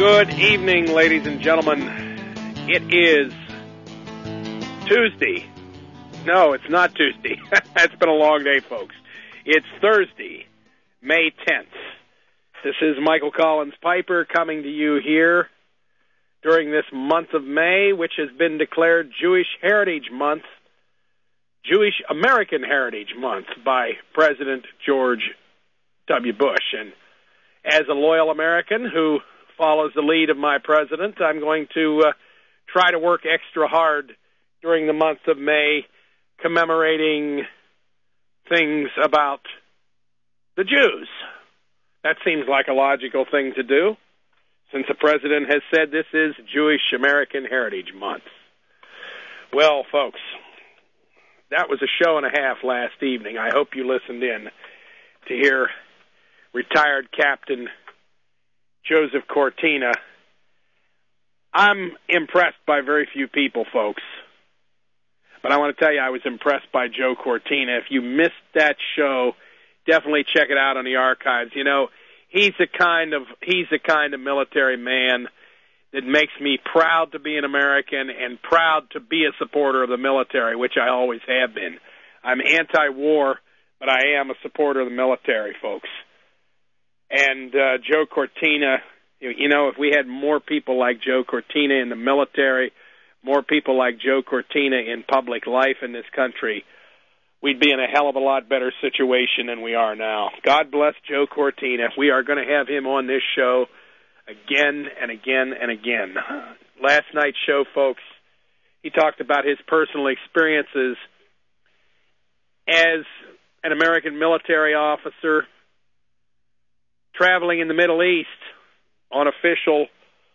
Good evening, ladies and gentlemen. It is Tuesday. No, it's not Tuesday. It's been a long day, folks. It's Thursday, May 10th. This is Michael Collins Piper coming to you here during this month of May, which has been declared Jewish Heritage Month, Jewish American Heritage Month by President George W. Bush. And as a loyal American who follows the lead of my president, I'm going to try to work extra hard during the month of May commemorating things about the Jews. That seems like a logical thing to do, since the president has said this is Jewish American Heritage Month. Well, folks, that was a show and a half last evening. I hope you listened in to hear retired Captain Joseph Cortina. I'm impressed by very few people, folks. But I want to tell you, I was impressed by Joe Cortina. If you missed that show, definitely check it out on the archives. You know, he's the kind of military man that makes me proud to be an American and proud to be a supporter of the military, which I always have been. I'm anti-war, but I am a supporter of the military, folks. And Joe Cortina, you know, if we had more people like Joe Cortina in the military, more people like Joe Cortina in public life in this country, we'd be in a hell of a lot better situation than we are now. God bless Joe Cortina. We are going to have him on this show again and again and again. Last night's show, folks, he talked about his personal experiences as an American military officer traveling in the Middle East on official,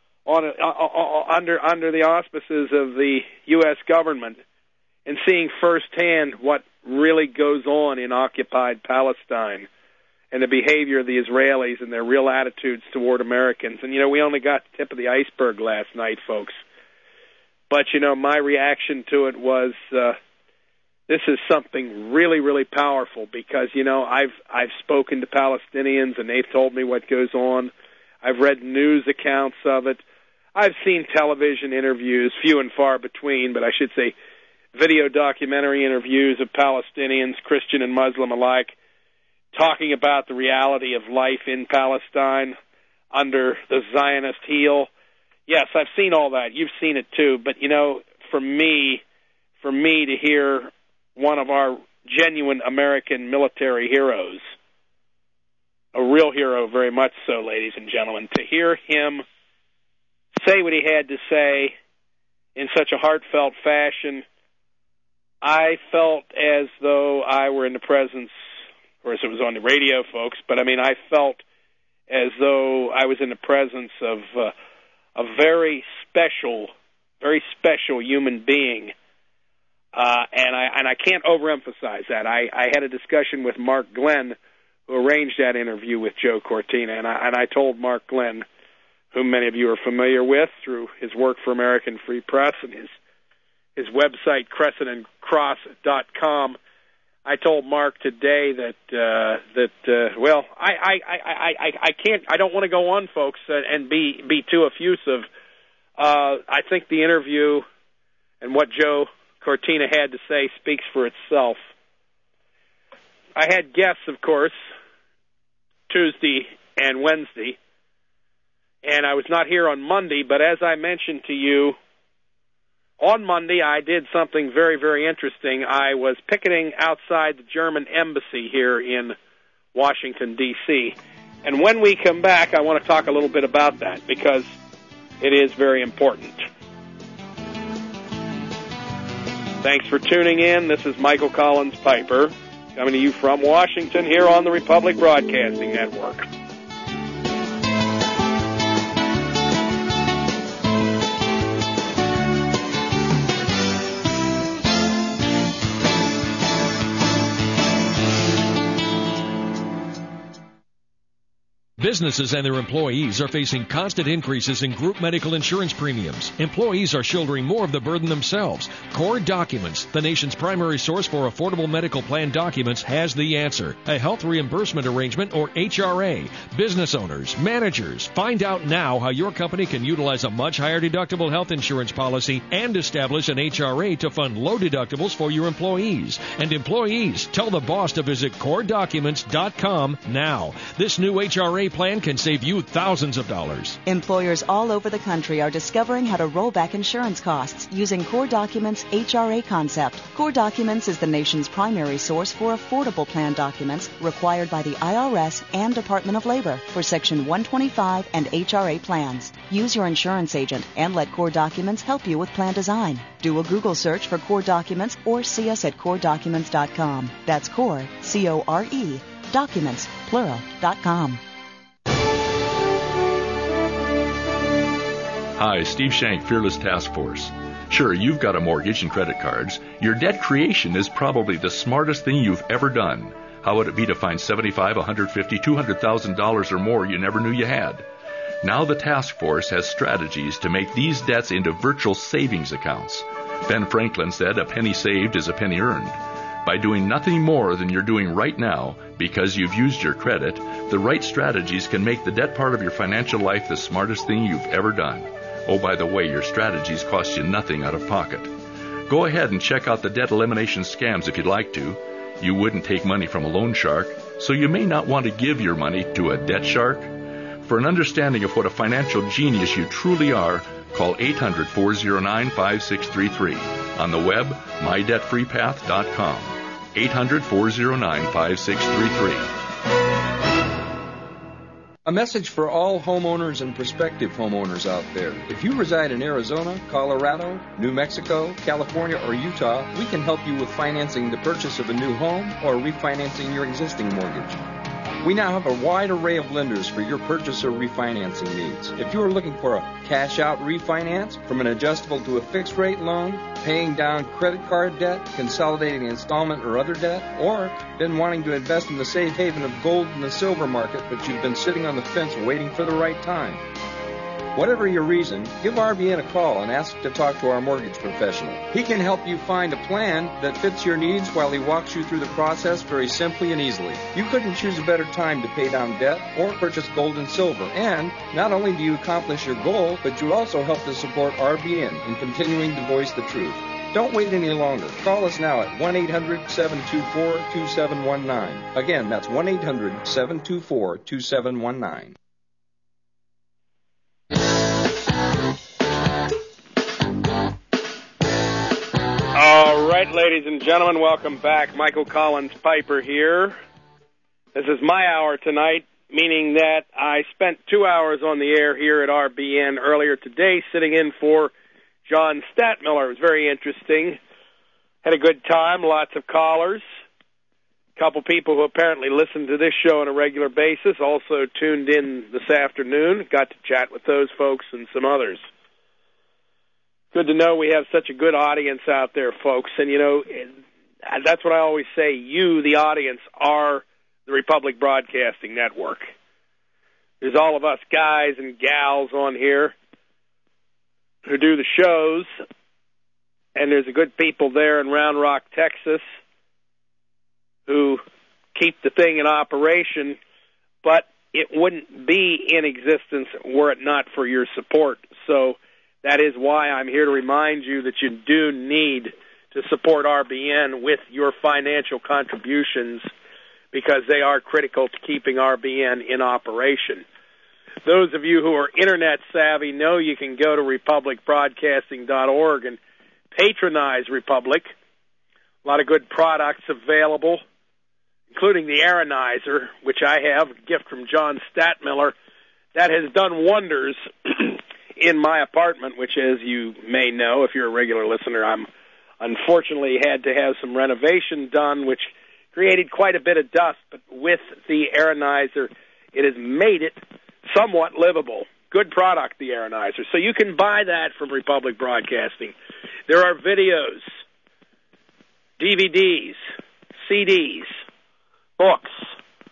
under the auspices of the U.S. government, and seeing firsthand what really goes on in occupied Palestine and the behavior of the Israelis and their real attitudes toward Americans. And, you know, we only got the tip of the iceberg last night, folks. But, you know, my reaction to it was, this is something really, really powerful because, you know, I've spoken to Palestinians and they've told me what goes on. I've read news accounts of it. I've seen television interviews, few and far between, but I should say video documentary interviews of Palestinians, Christian and Muslim alike, talking about the reality of life in Palestine under the Zionist heel. Yes, I've seen all that. You've seen it too. But, you know, for me to hear one of our genuine American military heroes, a real hero very much so, ladies and gentlemen, to hear him say what he had to say in such a heartfelt fashion, I felt as though I were in the presence, of course it was on the radio, folks, but I mean I felt as though I was in the presence of a very special human being. And I can't overemphasize that. I had a discussion with Mark Glenn, who arranged that interview with Joe Cortina, and I told Mark Glenn, whom many of you are familiar with through his work for American Free Press and his website, crescentandcross.com. I told Mark today well, I don't want to go on, folks, and be too effusive. I think the interview and what Joe Cortina had to say speaks for itself. I had guests, of course, Tuesday and Wednesday, and I was not here on Monday, but as I mentioned to you, on Monday I did something very, very interesting. I was picketing outside the German embassy here in Washington, D.C., and when we come back, I want to talk a little bit about that, because it is very important. Thanks for tuning in. This is Michael Collins Piper, coming to you from Washington here on the Republic Broadcasting Network. Businesses and their employees are facing constant increases in group medical insurance premiums. Employees are shouldering more of the burden themselves. Core Documents, the nation's primary source for affordable medical plan documents, has the answer. A health reimbursement arrangement, or HRA. Business owners, managers, find out now how your company can utilize a much higher deductible health insurance policy and establish an HRA to fund low deductibles for your employees. And employees, tell the boss to visit CoreDocuments.com now. This new HRA plan can save you thousands of dollars. Employers all over the country are discovering how to roll back insurance costs using Core Documents' HRA concept. Core Documents is the nation's primary source for affordable plan documents required by the IRS and Department of Labor for Section 125 and HRA plans. Use your insurance agent and let Core Documents help you with plan design. Do a Google search for Core Documents or see us at CoreDocuments.com. That's Core, C-O-R-E, Documents, plural.com. Hi, Steve Shank, Fearless Task Force. Sure, you've got a mortgage and credit cards. Your debt creation is probably the smartest thing you've ever done. How would it be to find $75,000, $150,000, $200,000 or more you never knew you had? Now the task force has strategies to make these debts into virtual savings accounts. Ben Franklin said, "A penny saved is a penny earned." By doing nothing more than you're doing right now, because you've used your credit, the right strategies can make the debt part of your financial life the smartest thing you've ever done. Oh, by the way, your strategies cost you nothing out of pocket. Go ahead and check out the debt elimination scams if you'd like to. You wouldn't take money from a loan shark, so you may not want to give your money to a debt shark. For an understanding of what a financial genius you truly are, call 800-409-5633. On the web, mydebtfreepath.com. 800-409-5633. A message for all homeowners and prospective homeowners out there. If you reside in Arizona, Colorado, New Mexico, California, or Utah, we can help you with financing the purchase of a new home or refinancing your existing mortgage. We now have a wide array of lenders for your purchase or refinancing needs. If you are looking for a cash-out refinance, from an adjustable to a fixed-rate loan, paying down credit card debt, consolidating installment or other debt, or been wanting to invest in the safe haven of gold and the silver market, but you've been sitting on the fence waiting for the right time. Whatever your reason, give RBN a call and ask to talk to our mortgage professional. He can help you find a plan that fits your needs while he walks you through the process very simply and easily. You couldn't choose a better time to pay down debt or purchase gold and silver. And not only do you accomplish your goal, but you also help to support RBN in continuing to voice the truth. Don't wait any longer. Call us now at 1-800-724-2719. Again, that's 1-800-724-2719. All right, ladies and gentlemen, welcome back. Michael Collins Piper here. This is my hour tonight, meaning that I spent 2 hours on the air here at RBN earlier today sitting in for John Statmiller. It was very interesting. Had a good time, lots of callers. A couple people who apparently listen to this show on a regular basis also tuned in this afternoon. Got to chat with those folks and some others. Good to know we have such a good audience out there, folks. And, you know, that's what I always say. You, the audience, are the Republic Broadcasting Network. There's all of us guys and gals on here who do the shows, and there's a good people there in Round Rock, Texas, who keep the thing in operation, but it wouldn't be in existence were it not for your support. So that is why I'm here to remind you that you do need to support RBN with your financial contributions, because they are critical to keeping RBN in operation. Those of you who are internet savvy know you can go to republicbroadcasting.org and patronize Republic. A lot of good products available, including the Aeronizer, which I have, a gift from John Statmiller, that has done wonders in my apartment, which, as you may know, if you're a regular listener, I'm unfortunately had to have some renovation done, which created quite a bit of dust, but with the Aeronizer, it has made it somewhat livable. Good product, the Aeronizer. So you can buy that from Republic Broadcasting. There are videos, DVDs, CDs, books, you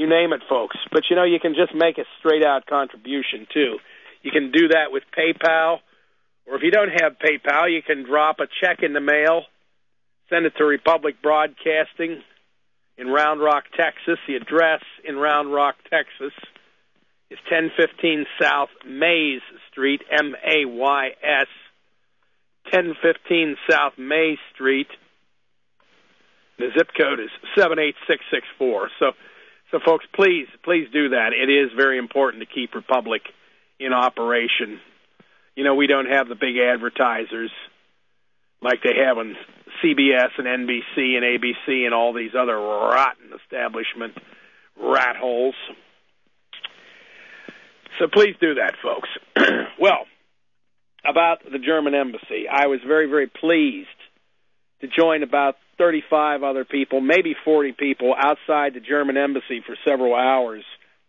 You name it, folks. But, you can just make a straight-out contribution, too. You can do that with PayPal, or if you don't have PayPal, you can drop a check in the mail, send it to Republic Broadcasting in Round Rock, Texas. The address in Round Rock, Texas is 1015 South Mays Street, M-A-Y-S, 1015 South Mays Street. The zip code is 78664. So folks, please do that. It is very important to keep Republic in operation. We don't have the big advertisers like they have on CBS and NBC and ABC and all these other rotten establishment rat holes. So please do that, folks. Well, about the German embassy, I was very, very pleased to join about 35 other people, maybe 40 people, outside the German embassy for several hours.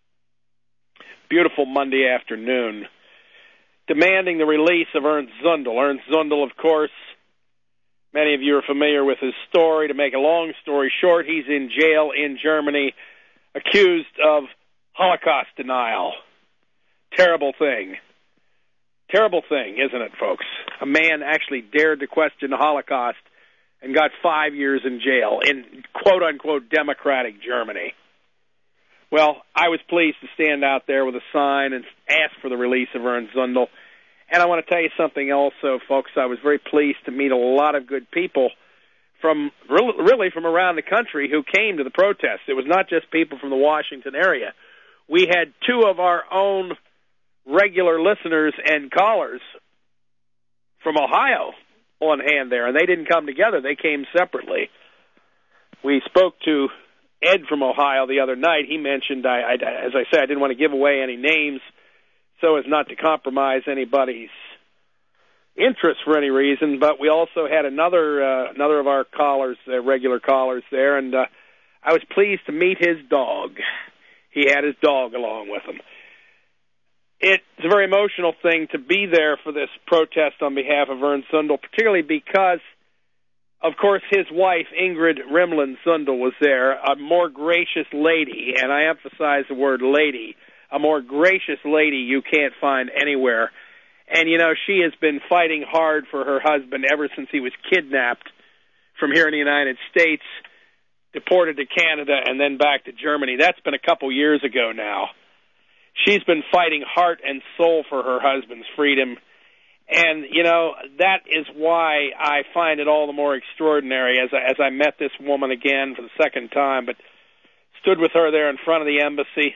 Beautiful Monday afternoon, demanding the release of Ernst Zundel. Ernst Zundel, of course, many of you are familiar with his story. To make a long story short, he's in jail in Germany, accused of Holocaust denial. Terrible thing. Terrible thing, isn't it, folks? A man actually dared to question the Holocaust and got 5 years in jail in quote-unquote democratic Germany. Well, I was pleased to stand out there with a sign and ask for the release of Ernst Zundel. And I want to tell you something also, folks. I was very pleased to meet a lot of good people from really from around the country who came to the protest. It was not just people from the Washington area. We had two of our own regular listeners and callers from Ohio on hand there, and they didn't come together. They came separately. We spoke to Ed from Ohio the other night. He mentioned, as I said, I didn't want to give away any names so as not to compromise anybody's interest for any reason, but we also had another of our callers, regular callers there, and I was pleased to meet his dog. He had his dog along with him. It's a very emotional thing to be there for this protest on behalf of Ernst Zundel, particularly because, of course, his wife, Ingrid Rimland Zundel, was there, a more gracious lady, and I emphasize the word lady, a more gracious lady you can't find anywhere. And, she has been fighting hard for her husband ever since he was kidnapped from here in the United States, deported to Canada, and then back to Germany. That's been a couple years ago now. She's been fighting heart and soul for her husband's freedom. And, that is why I find it all the more extraordinary as I met this woman again for the second time, but stood with her there in front of the embassy.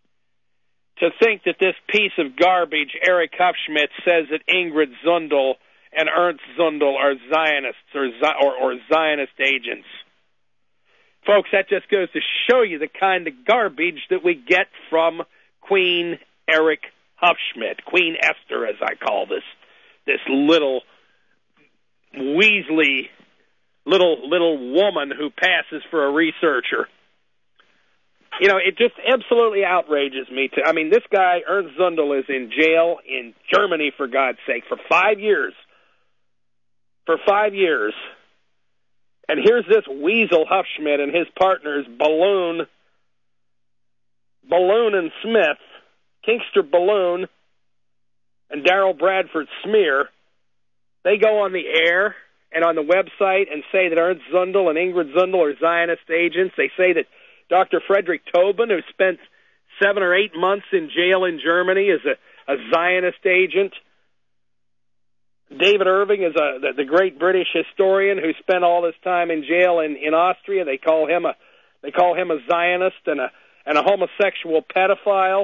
To think that this piece of garbage, Eric Hufschmidt, says that Ingrid Zundel and Ernst Zundel are Zionists or Zionist agents. Folks, that just goes to show you the kind of garbage that we get from Queen Eric Hufschmidt, Queen Esther, as I call this little Weasley, little woman who passes for a researcher. It just absolutely outrages me. This guy, Ernst Zundel, is in jail in Germany, for God's sake, for 5 years. For 5 years. And here's this weasel Hufschmidt and his partners, Balloon and Smith, Kingster Balloon, and Daryl Bradford Smear. They go on the air and on the website and say that Ernst Zundel and Ingrid Zundel are Zionist agents. They say that Dr. Frederick Tobin, who spent 7 or 8 months in jail in Germany, is a Zionist agent. David Irving is the great British historian who spent all this time in jail in Austria. They call him a Zionist and a homosexual pedophile.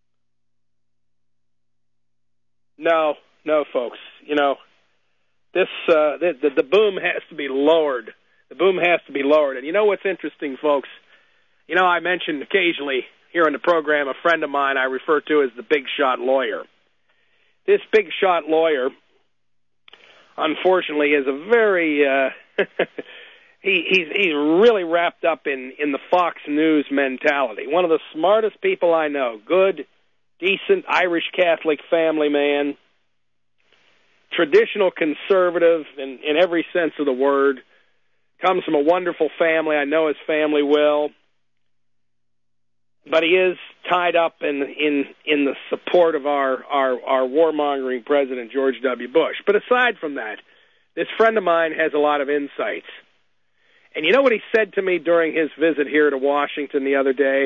No, folks. This the boom has to be lowered. The boom has to be lowered. And what's interesting, folks? I mentioned occasionally here on the program a friend of mine I refer to as the big shot lawyer. This big shot lawyer, unfortunately, is a very he's really wrapped up in the Fox News mentality. One of the smartest people I know. Good, decent Irish Catholic family man. Traditional conservative in every sense of the word. Comes from a wonderful family. I know his family well. but he is tied up in the support of our warmongering President George W. Bush. But aside from that, this friend of mine has a lot of insights. And you know what he said to me during his visit here to Washington the other day?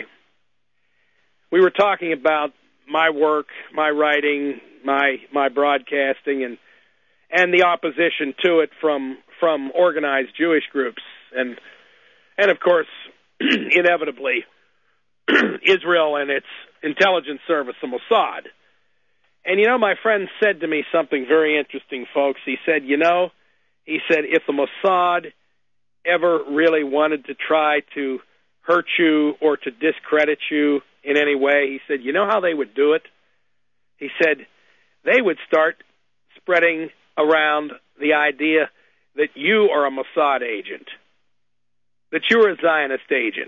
We were talking about my work, my writing, my broadcasting, and the opposition to it from organized Jewish groups, and of course, inevitably, Israel and its intelligence service, the Mossad. And you know, my friend said to me something very interesting, folks. He said, if the Mossad ever really wanted to try to hurt you or to discredit you in any way, he said, you know how they would do it? He said, they would start spreading around the idea that you are a Mossad agent, that you're a Zionist agent.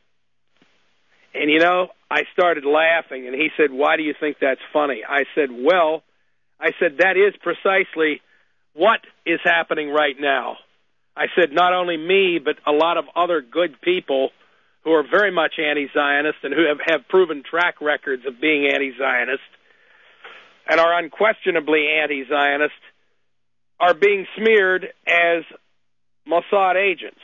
And, you know, I started laughing, and he said, why do you think that's funny? I said, that is precisely what is happening right now. I said, not only me, but a lot of other good people who are very much anti-Zionist and who have proven track records of being anti-Zionist and are unquestionably anti-Zionist are being smeared as Mossad agents.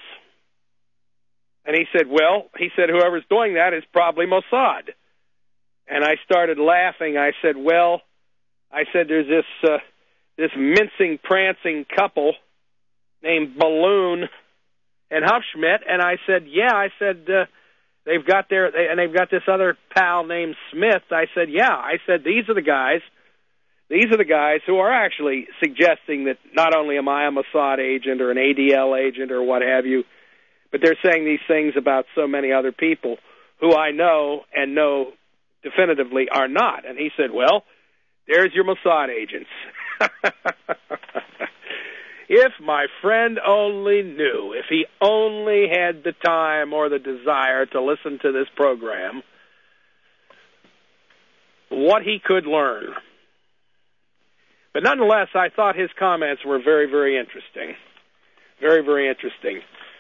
And he said, whoever's doing that is probably Mossad. And I started laughing. I said, there's this mincing, prancing couple named Balloon and Huffschmidt. And I said, they've got this other pal named Smith. I said, these are the guys who are actually suggesting that not only am I a Mossad agent or an ADL agent or what have you, but they're saying these things about so many other people who I know and know definitively are not. And he said, there's your Mossad agents. If my friend only knew, if he only had the time or the desire to listen to this program, what he could learn. But nonetheless, I thought his comments were very, very interesting. Very, very interesting.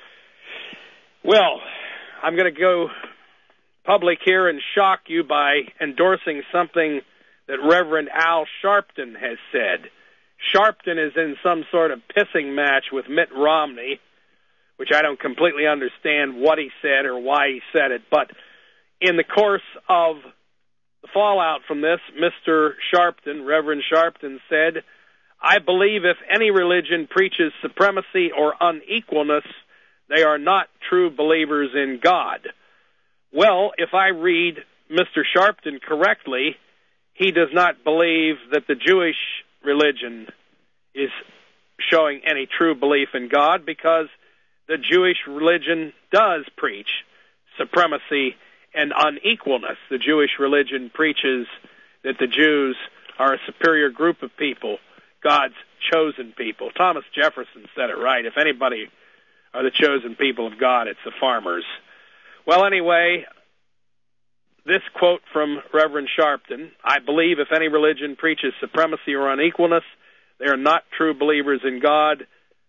Well, I'm going to go public here and shock you by endorsing something that Reverend Al Sharpton has said. Sharpton is in some sort of pissing match with Mitt Romney, which I don't completely understand what he said or why he said it, but in the course of the fallout from this, Mr. Sharpton, Reverend Sharpton, said, I believe if any religion preaches supremacy or unequalness, they are not true believers in God. Well, if I read Mr. Sharpton correctly, he does not believe that the Jewish religion is showing any true belief in God, because the Jewish religion does preach supremacy and unequalness. The Jewish religion preaches that the Jews are a superior group of people, God's chosen people. Thomas Jefferson said it right. If anybody are the chosen people of God, it's the farmers. Well, anyway, this quote from Reverend Sharpton, I believe if any religion preaches supremacy or unequalness, they are not true believers in God,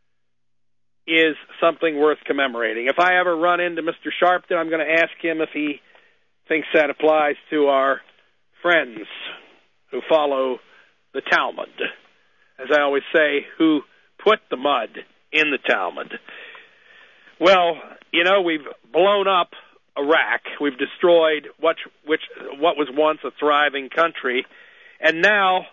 is something worth commemorating. If I ever run into Mr. Sharpton, I'm going to ask him if he thinks that applies to our friends who follow the Talmud. As I always say, who put the mud in the Talmud. Well, you know, we've blown up Iraq. We've destroyed what was once a thriving country. And now,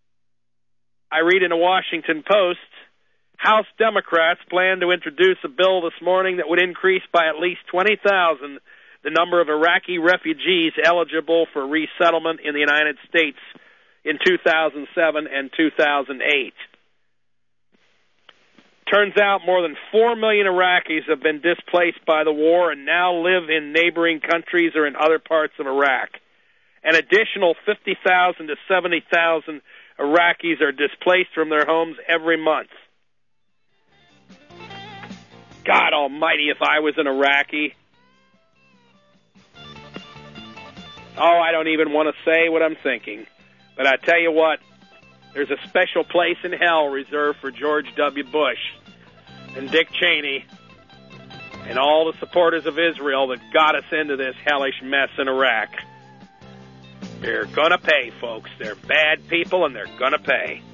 I read in the Washington Post, House Democrats plan to introduce a bill this morning that would increase by at least 20,000 the number of Iraqi refugees eligible for resettlement in the United States in 2007 and 2008. Turns out more than 4 million Iraqis have been displaced by the war and now live in neighboring countries or in other parts of Iraq. An additional 50,000 to 70,000 Iraqis are displaced from their homes every month. God almighty, if I was an Iraqi. Oh, I don't even want to say what I'm thinking. But I tell you what, there's a special place in hell reserved for George W. Bush and Dick Cheney and all the supporters of Israel that got us into this hellish mess in Iraq. They're going to pay, folks. They're bad people, and they're going to pay.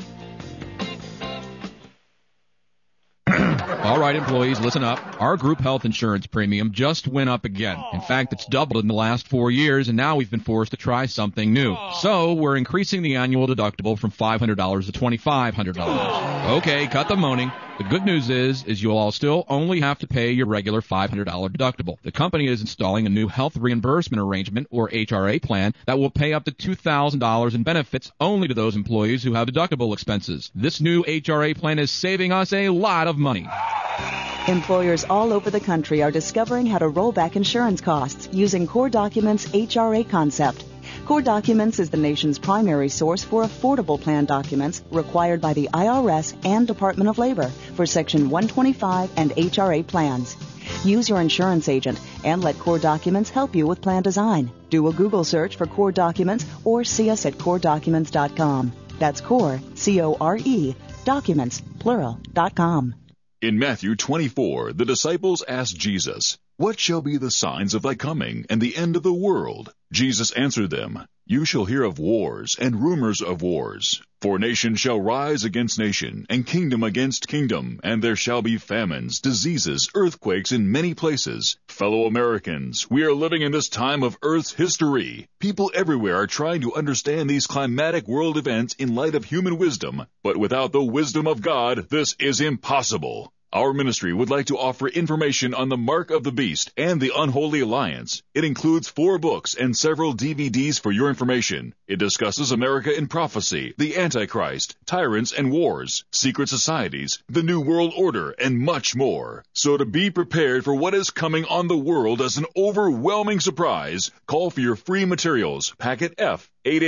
All right, employees, listen up. Our group health insurance premium just went up again. In fact, it's doubled in the last 4 years, and now we've been forced to try something new. So we're increasing the annual deductible from $500 to $2,500. Okay, cut the moaning. The good news is you'll all still only have to pay your regular $500 deductible. The company is installing a new health reimbursement arrangement, or HRA plan, that will pay up to $2,000 in benefits only to those employees who have deductible expenses. This new HRA plan is saving us a lot of money. Employers all over the country are discovering how to roll back insurance costs using Core Documents' HRA concept. Core Documents is the nation's primary source for affordable plan documents required by the IRS and Department of Labor for Section 125 and HRA plans. Use your insurance agent and let Core Documents help you with plan design. Do a Google search for Core Documents or see us at CoreDocuments.com. That's Core, C-O-R-E, Documents, plural.com. In Matthew 24, the disciples asked Jesus, "What shall be the signs of thy coming and the end of the world?" Jesus answered them, "You shall hear of wars and rumors of wars. For nation shall rise against nation, and kingdom against kingdom, and there shall be famines, diseases, earthquakes in many places. Fellow Americans, we are living in this time of Earth's history. People everywhere are trying to understand these climatic world events in light of human wisdom, but without the wisdom of God, this is impossible. Our ministry would like to offer information on the Mark of the Beast and the Unholy Alliance. It includes 4 books and several DVDs for your information. It discusses America in prophecy, the Antichrist, tyrants and wars, secret societies, the New World Order, and much more. So to be prepared for what is coming on the world as an overwhelming surprise, call for your free materials, Packet F,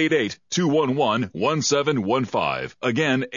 888-211-1715. Again,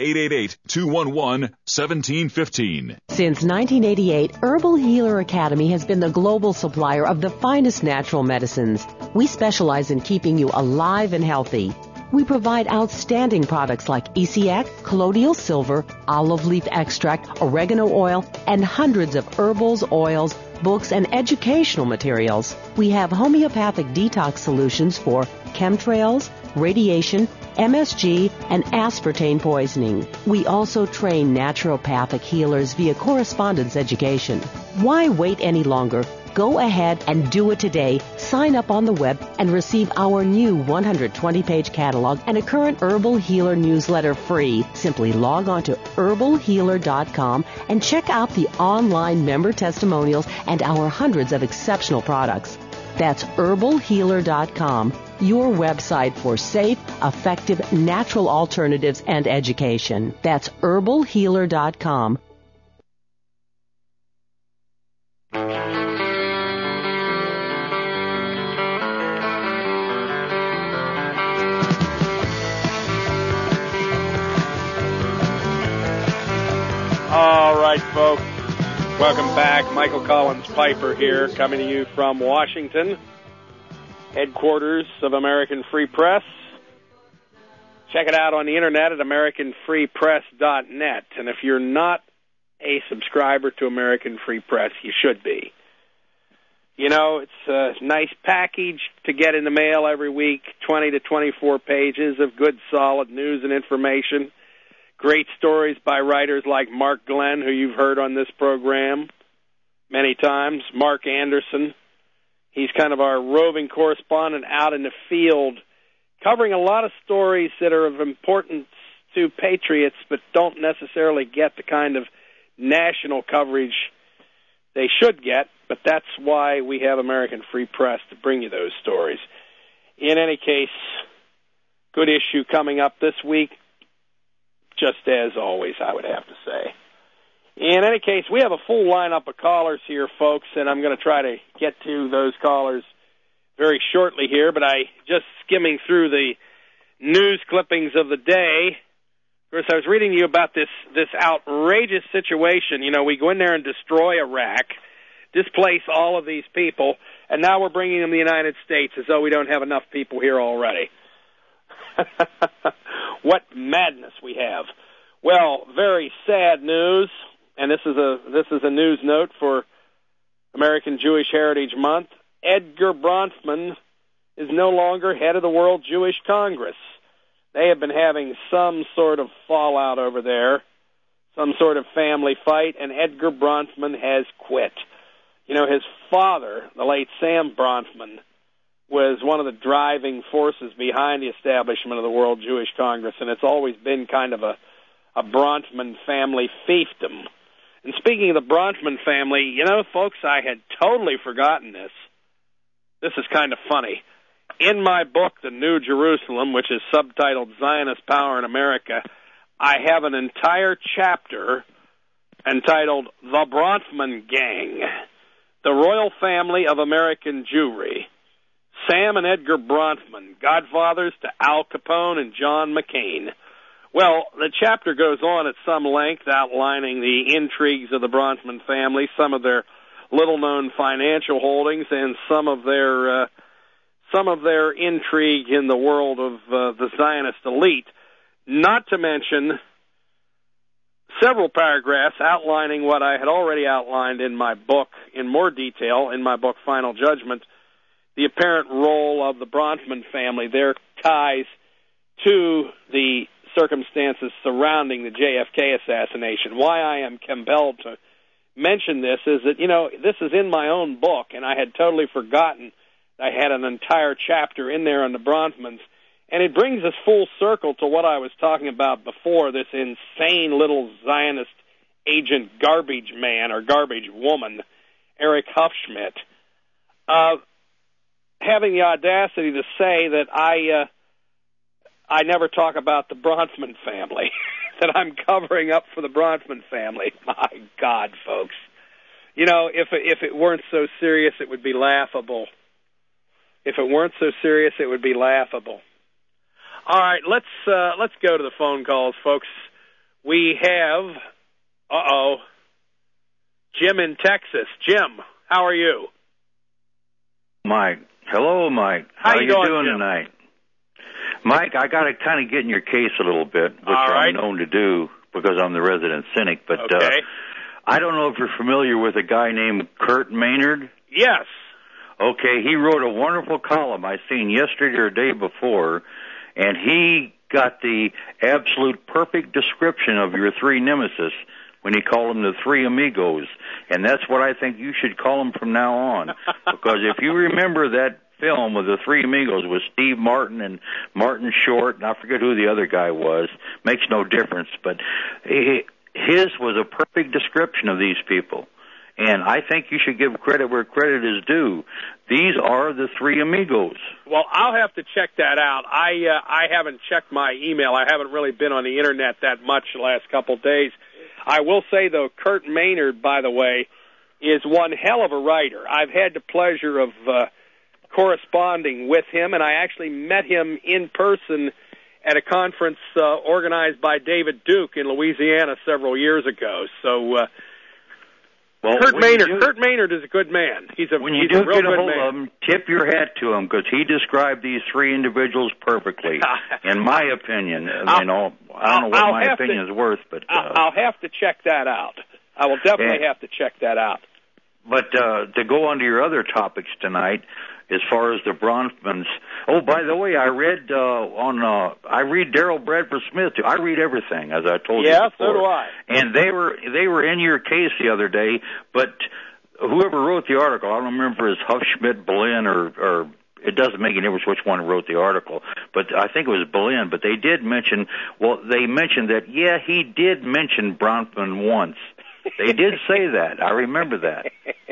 888-211-1715. Since 1988, Herbal Healer Academy has been the global supplier of the finest natural medicines. We specialize in keeping you alive and healthy. We provide outstanding products like ECX, colloidal silver, olive leaf extract, oregano oil, and hundreds of herbals, oils, books, and educational materials. We have homeopathic detox solutions for chemtrails, radiation, MSG, and aspartame poisoning. We also train naturopathic healers via correspondence education. Why wait any longer? Go ahead and do it today. Sign up on the web and receive our new 120-page catalog and a current Herbal Healer newsletter free. Simply log on to herbalhealer.com and check out the online member testimonials and our hundreds of exceptional products. That's herbalhealer.com, your website for safe, effective, natural alternatives and education. That's herbalhealer.com. All right, folks. Welcome back. Michael Collins Piper here, coming to you from Washington, headquarters of American Free Press. Check it out on the internet at AmericanFreePress.net. And if you're not a subscriber to American Free Press, you should be. You know, it's a nice package to get in the mail every week, 20 to 24 pages of good, solid news and information. Great stories by writers like Mark Glenn, who you've heard on this program many times. Mark Anderson. He's kind of our roving correspondent out in the field, covering a lot of stories that are of importance to patriots but don't necessarily get the kind of national coverage they should get. But that's why we have American Free Press to bring you those stories. In any case, good issue coming up this week. Just as always, I would have to say. In any case, we have a full lineup of callers here, folks, and I'm going to try to get to those callers very shortly here, but just skimming through the news clippings of the day. Of course, I was reading to you about this outrageous situation. You know, we go in there and destroy Iraq, displace all of these people, and now we're bringing them to the United States as though we don't have enough people here already. What madness we have. Well, very sad news, and this is a news note for American Jewish Heritage Month, Edgar Bronfman is no longer head of the World Jewish Congress. They have been having some sort of fallout over there, some sort of family fight, and Edgar Bronfman has quit. You know, his father, the late Sam Bronfman, was one of the driving forces behind the establishment of the World Jewish Congress, and it's always been kind of a Bronfman family fiefdom. And speaking of the Bronfman family, you know, folks, I had totally forgotten this. This is kind of funny. In my book, The New Jerusalem, which is subtitled Zionist Power in America, I have an entire chapter entitled The Bronfman Gang, the Royal Family of American Jewry. Sam and Edgar Bronfman, godfathers to Al Capone and John McCain. Well, the chapter goes on at some length outlining the intrigues of the Bronfman family, some of their little-known financial holdings, and some of their intrigue in the world of the Zionist elite, not to mention several paragraphs outlining what I had already outlined in my book in more detail, in my book Final Judgment, the apparent role of the Bronfman family, their ties to the circumstances surrounding the JFK assassination. Why I am compelled to mention this is that, you know, this is in my own book, and I had totally forgotten I had an entire chapter in there on the Bronfmans, and it brings us full circle to what I was talking about before, this insane little Zionist agent garbage man or garbage woman, Eric Hufschmidt, having the audacity to say that I never talk about the Bronfman family, that I'm covering up for the Bronfman family. My God, folks. You know, if it weren't so serious, it would be laughable. If it weren't so serious, it would be laughable. All right, let's go to the phone calls, folks. We have, Jim in Texas. Jim, how are you? Mike. Hello, Mike. How you doing Jim? Tonight? Mike, I got to kind of get in your case a little bit, which I'm known to do because I'm the resident cynic. But I don't know if you're familiar with a guy named Kurt Maynard. Yes. Okay, he wrote a wonderful column I seen yesterday or day before, and he got the absolute perfect description of your three nemesis when he called them the three amigos. And that's what I think you should call them from now on. Because if you remember that film with the three amigos with Steve Martin and Martin Short, and I forget who the other guy was, makes no difference, but his was a perfect description of these people. And I think you should give credit where credit is due. These are the three amigos. Well, I'll have to check that out. I haven't checked my email. I haven't really been on the Internet that much the last couple of days. I will say, though, Kurt Maynard, by the way, is one hell of a writer. I've had the pleasure of corresponding with him, and I actually met him in person at a conference organized by David Duke in Louisiana several years ago. So Kurt Maynard is a good man. He's a when you he's do a real get a hold man. of him, tip your hat to him because he described these three individuals perfectly, in my opinion. I don't know what my opinion is worth, but I'll have to check that out. I will definitely have to check that out. But to go on to your other topics tonight, as far as the Bronfmans. Oh, by the way, I read I read Daryl Bradford Smith too. I read everything, as I told you before. Yeah, so do I. And they were in your case the other day, but whoever wrote the article, I don't remember if it was Hufschmidt, Boleyn, or it doesn't make any difference which one wrote the article, but I think it was Boleyn. But they did mention, they mentioned that, yeah, he did mention Bronfman once. They did say that. I remember that.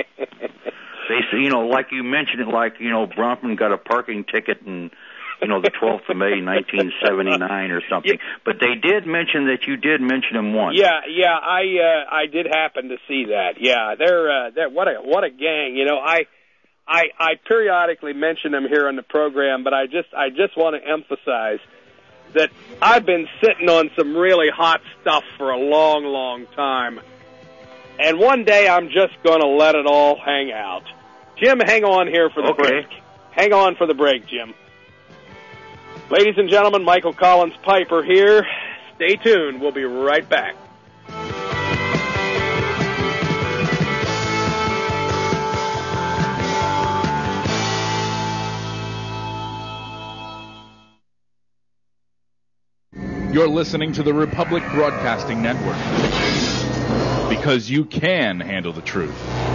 They say, like you mentioned it, Bronfman got a parking ticket in, the 12th of May, 1979 or something. Yeah. But they did mention that you did mention him once. Yeah, I did happen to see that. Yeah, they're what a gang. I periodically mention them here on the program, but I just want to emphasize that I've been sitting on some really hot stuff for a long, long time. And one day I'm just going to let it all hang out. Jim, hang on here for the break. Hang on for the break, Jim. Ladies and gentlemen, Michael Collins Piper here. Stay tuned. We'll be right back. You're listening to the Republic Broadcasting Network, because you can handle the truth.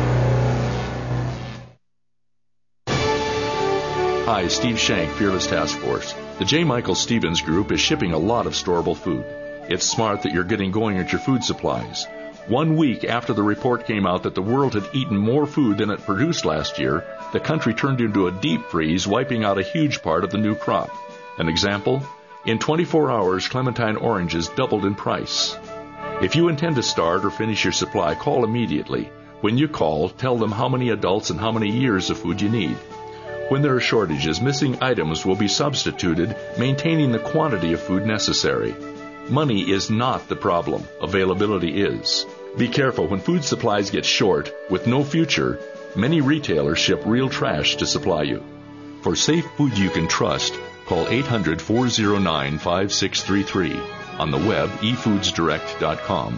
Hi, Steve Shank, Fearless Task Force. The J. Michael Stevens Group is shipping a lot of storable food. It's smart that you're getting going at your food supplies. 1 week after the report came out that the world had eaten more food than it produced last year, the country turned into a deep freeze, wiping out a huge part of the new crop. An example? In 24 hours, clementine oranges doubled in price. If you intend to start or finish your supply, call immediately. When you call, tell them how many adults and how many years of food you need. When there are shortages, missing items will be substituted, maintaining the quantity of food necessary. Money is not the problem. Availability is. Be careful when food supplies get short, with no future. Many retailers ship real trash to supply you. For safe food you can trust, call 800-409-5633. On the web, efoodsdirect.com.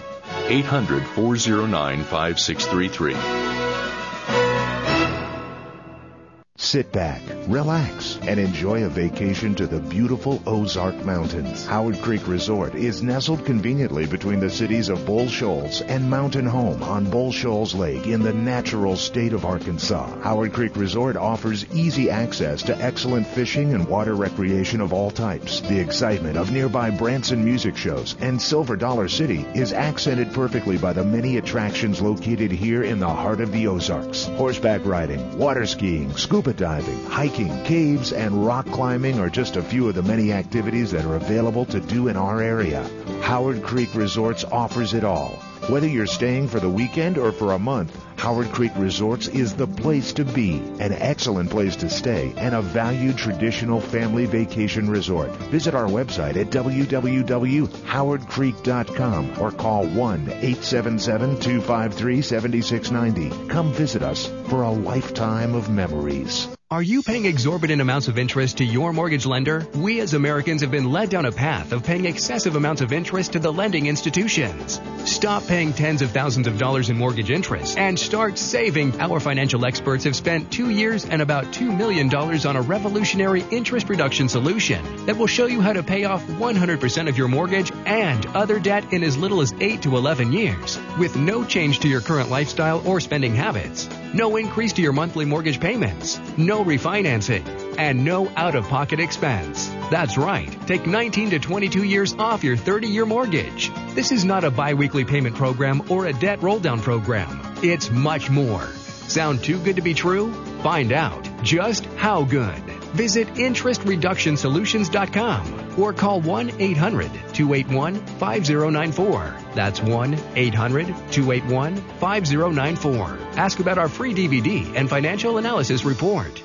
800-409-5633. Sit back, relax, and enjoy a vacation to the beautiful Ozark Mountains. Howard Creek Resort is nestled conveniently between the cities of Bull Shoals and Mountain Home on Bull Shoals Lake in the natural state of Arkansas. Howard Creek Resort offers easy access to excellent fishing and water recreation of all types. The excitement of nearby Branson music shows and Silver Dollar City is accented perfectly by the many attractions located here in the heart of the Ozarks. Horseback riding, water skiing, scuba diving, hiking, caves, and rock climbing are just a few of the many activities that are available to do in our area. Howard Creek Resorts offers it all. Whether you're staying for the weekend or for a month, Howard Creek Resorts is the place to be, an excellent place to stay, and a valued traditional family vacation resort. Visit our website at www.howardcreek.com or call 1-877-253-7690. Come visit us for a lifetime of memories. Are you paying exorbitant amounts of interest to your mortgage lender? We as Americans have been led down a path of paying excessive amounts of interest to the lending institutions. Stop paying tens of thousands of dollars in mortgage interest and start saving. Our financial experts have spent 2 years and about $2 million on a revolutionary interest reduction solution that will show you how to pay off 100% of your mortgage and other debt in as little as 8 to 11 years with no change to your current lifestyle or spending habits. No increase to your monthly mortgage payments. No refinancing. And no out-of-pocket expense. That's right. Take 19 to 22 years off your 30-year mortgage. This is not a bi-weekly payment program or a debt roll-down program. It's much more. Sound too good to be true? Find out just how good. Visit interestreductionsolutions.com or call 1-800-281-5094. That's 1-800-281-5094. Ask about our free DVD and financial analysis report.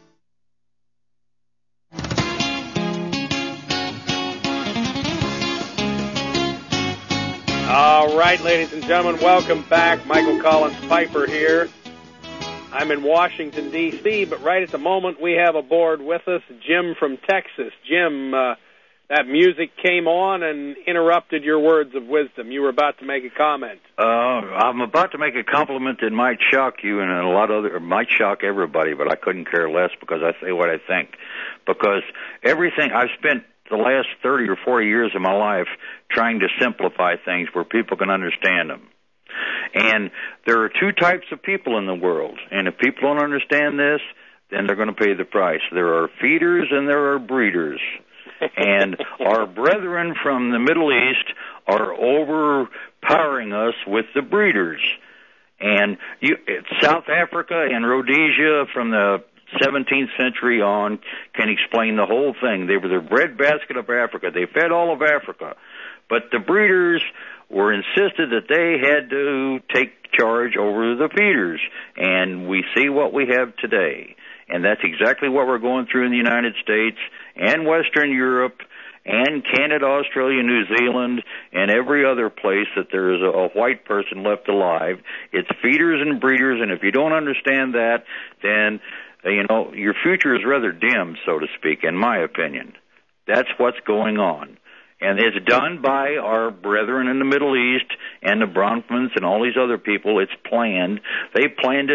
All right, ladies and gentlemen, welcome back. Michael Collins Piper here. I'm in Washington, D.C., but right at the moment we have aboard with us Jim from Texas. Jim, that music came on and interrupted your words of wisdom. You were about to make a comment. I'm about to make a compliment that might shock you and a lot of might shock everybody, but I couldn't care less because I say what I think. Because everything I've spent the last 30 or 40 years of my life trying to simplify things where people can understand them. And there are two types of people in the world, and if people don't understand this, then they're going to pay the price. There are feeders and there are breeders. And our brethren from the Middle East are overpowering us with the breeders. And South Africa and Rhodesia from the 17th century on can explain the whole thing. They were the breadbasket of Africa. They fed all of Africa. But the breeders were insisted that they had to take charge over the feeders. And we see what we have today. And that's exactly what we're going through in the United States and Western Europe and Canada, Australia, New Zealand, and every other place that there is a white person left alive. It's feeders and breeders, and if you don't understand that, then, your future is rather dim, so to speak, in my opinion. That's what's going on. And it's done by our brethren in the Middle East and the Bronfmans and all these other people. It's planned. They planned it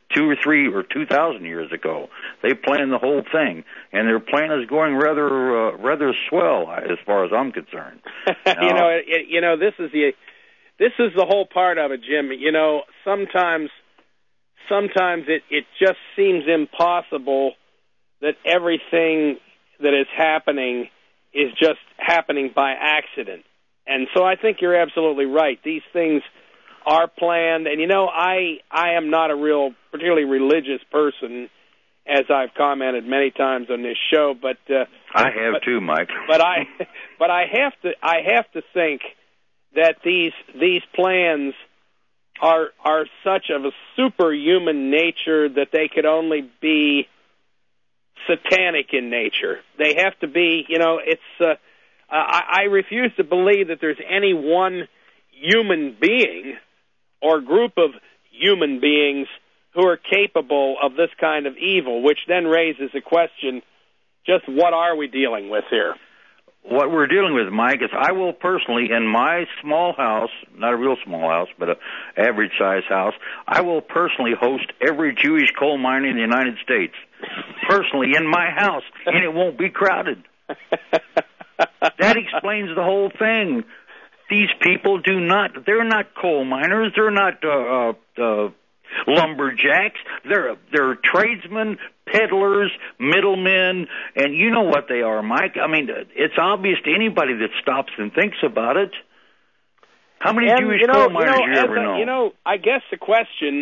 2 or 3 or 2,000 years ago. They planned the whole thing, and their plan is going rather swell as far as I'm concerned. This is the whole part of it, Jim. Sometimes it just seems impossible that everything that is happening is just happening by accident. And so I think you're absolutely right. These things are planned. And, I am not a real particularly religious person, as I've commented many times on this show. But I have too, Mike. But I have to think that these plans are such of a superhuman nature that they could only be satanic in nature. They have to be, I refuse to believe that there's any one human being or group of human beings who are capable of this kind of evil, which then raises the question, just what are we dealing with here? What we're dealing with, Mike, is I will personally, in my small house, not a real small house, but an average-sized house, I will personally host every Jewish coal miner in the United States. Personally, in my house, and it won't be crowded. That explains the whole thing. These people they're not coal miners, they're not lumberjacks, they're tradesmen, peddlers, middlemen, and you know what they are, Mike. I mean, it's obvious to anybody that stops and thinks about it. How many Jewish coal miners you ever know? I guess the question,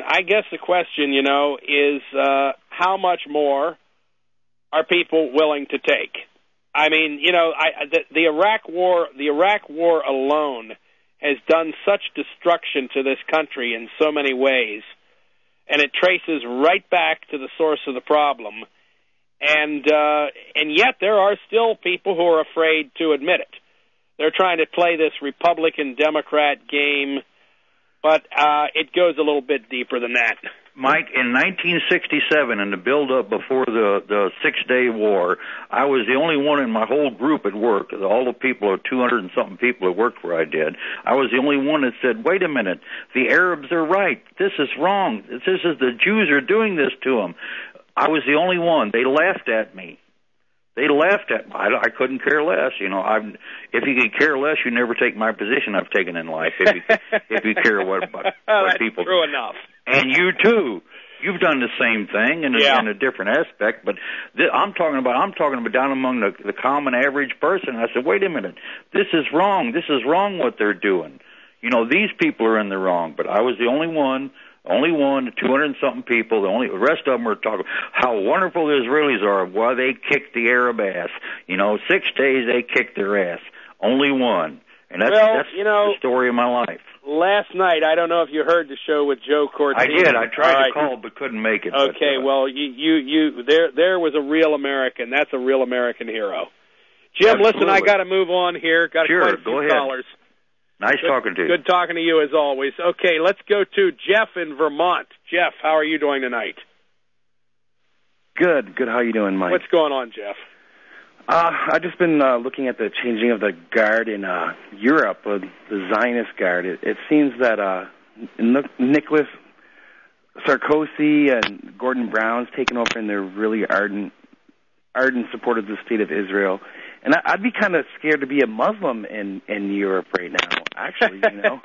is how much more are people willing to take? I mean, the Iraq War alone has done such destruction to this country in so many ways, and it traces right back to the source of the problem. And yet there are still people who are afraid to admit it. They're trying to play this Republican-Democrat game, but it goes a little bit deeper than that. Mike, in 1967, in the build-up before the Six-Day War, I was the only one in my whole group at work, all the people, 200 and something people that worked where I did, I was the only one that said, wait a minute, the Arabs are right. This is wrong. The Jews are doing this to them. I was the only one. They laughed at me. I couldn't care less. If you could care less, you never take my position I've taken in life. If you care what people. That's true enough. And you too. You've done the same thing in a different aspect. But I'm talking about down among the common average person. I said, wait a minute, this is wrong. This is wrong what they're doing. These people are in the wrong. But I was the only one. 200 and something people. The rest of them were talking how wonderful the Israelis are. Why they kicked the Arab ass. 6 days they kicked their ass. Only one, and that's the story of my life. Last night, I don't know if you heard the show with Joe Cortez. I did. I tried to call but couldn't make it. Okay, well, there was a real American. That's a real American hero. Jim, Absolutely. Listen, I got to move on here. Got quite a few callers. Nice talking to you. Good talking to you as always. Okay, let's go to Jeff in Vermont. Jeff, how are you doing tonight? Good. How are you doing, Mike? What's going on, Jeff? I've just been looking at the changing of the guard in Europe, the Zionist guard. It seems that Nicholas Sarkozy and Gordon Brown's taken over, and they're really ardent support of the state of Israel. And I'd be kind of scared to be a Muslim in Europe right now, actually,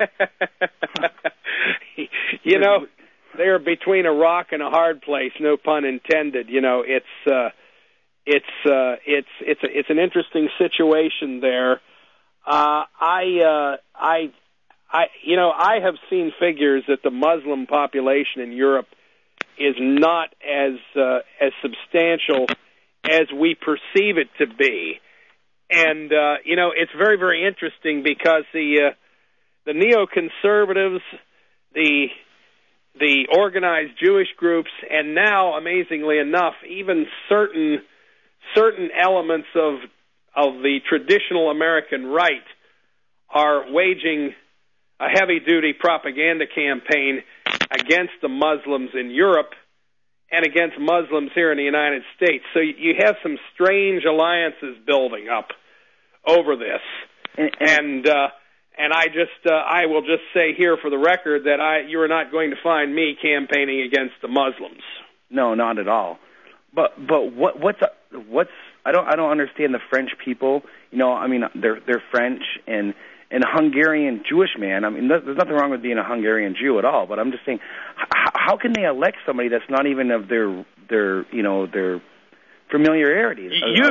they're between a rock and a hard place, no pun intended. It's an interesting situation there. I have seen figures that the Muslim population in Europe is not as substantial as we perceive it to be. And, it's very, very interesting because the neoconservatives, the organized Jewish groups, and now, amazingly enough, even certain elements of the traditional American right are waging a heavy-duty propaganda campaign against the Muslims in Europe and against Muslims here in the United States. So you have some strange alliances building up over this. And And I will just say here for the record that you are not going to find me campaigning against the Muslims. No, not at all. But what's I don't understand the French people. You know, I mean, they're French and a Hungarian Jewish man. I mean, there's nothing wrong with being a Hungarian Jew at all. But I'm just saying, how can they elect somebody that's not even of their familiarity?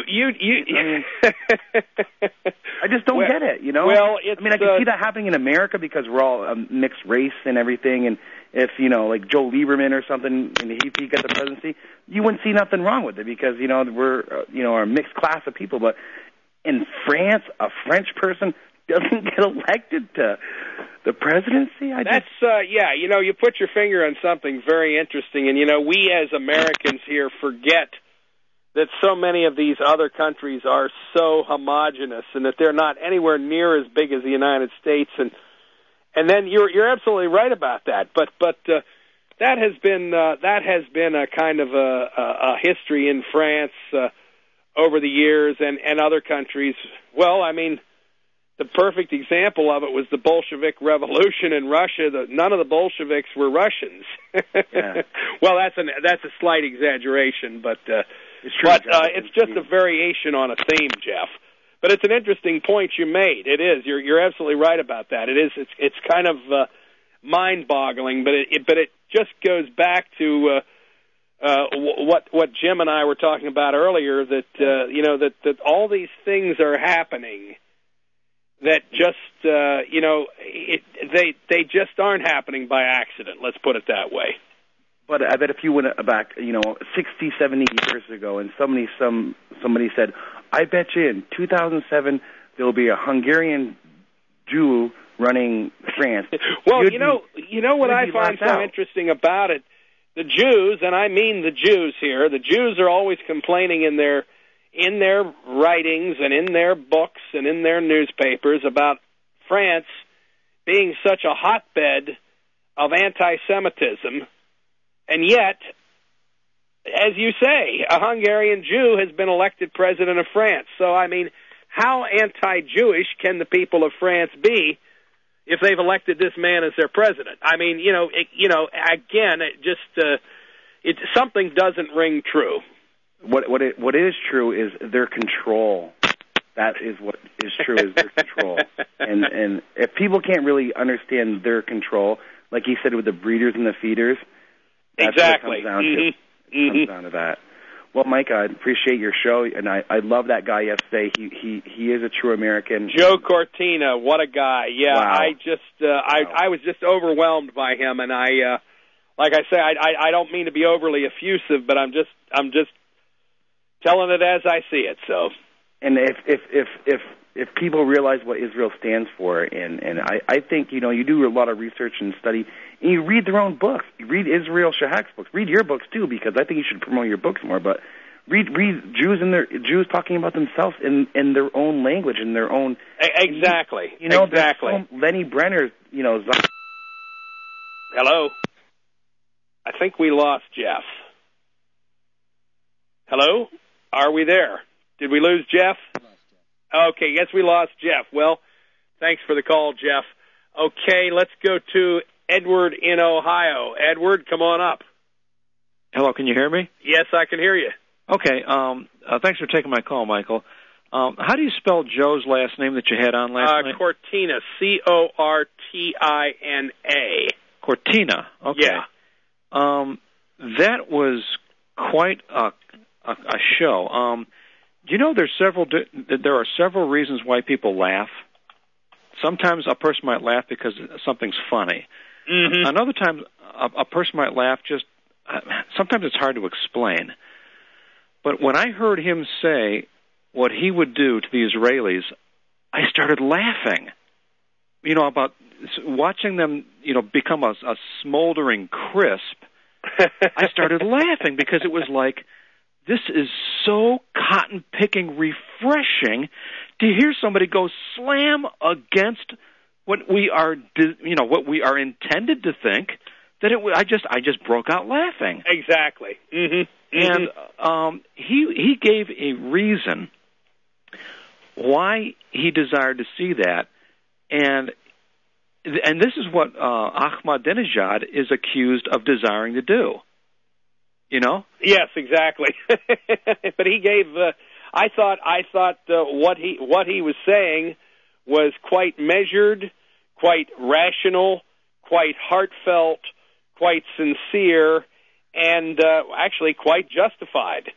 I just don't get it. You know. Well, I can see that happening in America because we're all mixed race and everything. And if like Joe Lieberman or something, and he got the presidency, you wouldn't see nothing wrong with it because we're a mixed class of people. But in France, a French person doesn't get elected to the presidency. You put your finger on something very interesting, and we as Americans here forget that so many of these other countries are so homogenous and that they're not anywhere near as big as the United States, and then you're absolutely right about that. But that has been a kind of a history in France over the years and other countries. Well, I mean, the perfect example of it was the Bolshevik Revolution in Russia. None of the Bolsheviks were Russians. Yeah. Well, that's a slight exaggeration, but it's true. But it's just a variation on a theme, Jeff. But it's an interesting point you made. It is. You're absolutely right about that. It is. It's kind of mind-boggling, but it just goes back to what Jim and I were talking about earlier. That that all these things are happening. That just they just aren't happening by accident. Let's put it that way. But I bet if you went back, 60, 70 years ago, and somebody said, I bet you in 2007 there will be a Hungarian Jew running France. Well, you know what I find so interesting about it? The Jews, and I mean the Jews here, the Jews are always complaining in their writings and in their books and in their newspapers about France being such a hotbed of anti-Semitism, and yet, as you say, a Hungarian Jew has been elected president of France. So, I mean, how anti-Jewish can the people of France be if they've elected this man as their president? I mean, again, something doesn't ring true. What is true is their control. That is what is true, is their control. And if people can't really understand their control, like he said with the breeders and the feeders, that's exactly. what it comes down to that. Well, Mike, I appreciate your show, and I love that guy yesterday. He is a true American. Joe Cortina, what a guy! Yeah, wow. I was just overwhelmed by him, and like I say, I don't mean to be overly effusive, but I'm just telling it as I see it. So, and if people realize what Israel stands for, and I think you do a lot of research and study, and you read their own books. You read Israel Shahak's books. Read your books too, because I think you should promote your books more. But read Jews talking about themselves in their own language, in their own exactly. Exactly. Lenny Brenner. Hello. I think we lost Jeff. Hello? Are we there? Did we lose Jeff? Okay, yes, we lost Jeff. Well, thanks for the call, Jeff. Okay, let's go to Edward in Ohio. Edward, come on up. Hello, can you hear me? Yes, I can hear you. Okay, thanks for taking my call, Michael. How do you spell Joe's last name that you had on last night? Cortina, Cortina. Cortina, okay. Yeah. That was quite a show. There are several reasons why people laugh. Sometimes a person might laugh because something's funny. Mm-hmm. Another time, a person might laugh sometimes it's hard to explain. But when I heard him say what he would do to the Israelis, I started laughing. About watching them, become a smoldering crisp. I started laughing because it was like, this is so cotton-picking refreshing to hear somebody go slam against what we are intended to think. I just broke out laughing. Exactly. Mm-hmm. And he gave a reason why he desired to see that, and And this is what Ahmadinejad is accused of desiring to do. You know? Yes, exactly. But he gave. I thought what he was saying was quite measured, quite rational, quite heartfelt, quite sincere, and actually quite justified.